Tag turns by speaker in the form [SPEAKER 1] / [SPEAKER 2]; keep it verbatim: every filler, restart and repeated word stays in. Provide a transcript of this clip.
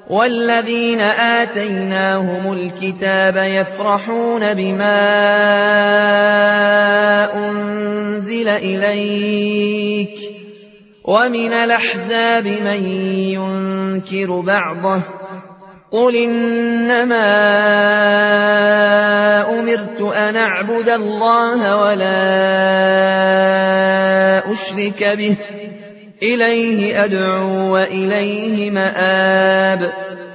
[SPEAKER 1] والذين آتيناهم الكتاب يفرحون بما أنزل إليك ومن الأحزاب من ينكر بعضه قل إنما أمرت أن أعبد الله ولا أشرك به إليه أدعو وإليه مآب